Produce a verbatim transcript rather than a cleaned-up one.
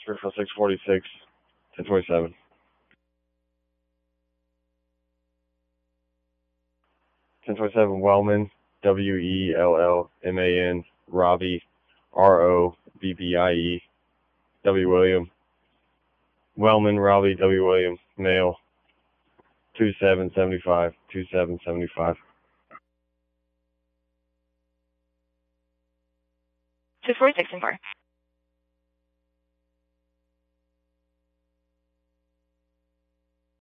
Springfield six forty-six, ten twenty-seven. ten twenty-seven Wellman, W E L L M A N, Robbie, R O B B I E, W. William. Wellman, Robbie, W. William, male, two seven seventy-five, two seven seventy-five. two forty-six and four.